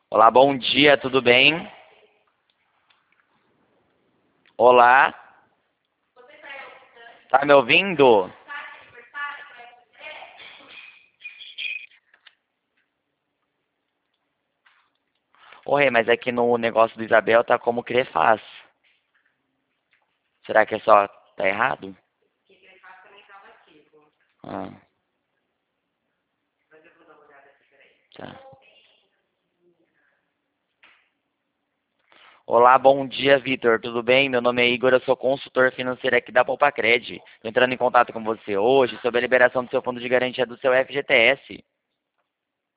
Olá, bom dia, tudo bem? Olá, tá me ouvindo? Oi, mas aqui no negócio do Isabel tá como Crefaz. Será que é só tá errado? Ah, tá. Olá, bom dia, Vitor. Tudo bem? Meu nome é Igor, eu sou consultor financeiro aqui da Poupa Cred. Tô entrando em contato com você hoje sobre a liberação do seu fundo de garantia do seu FGTS.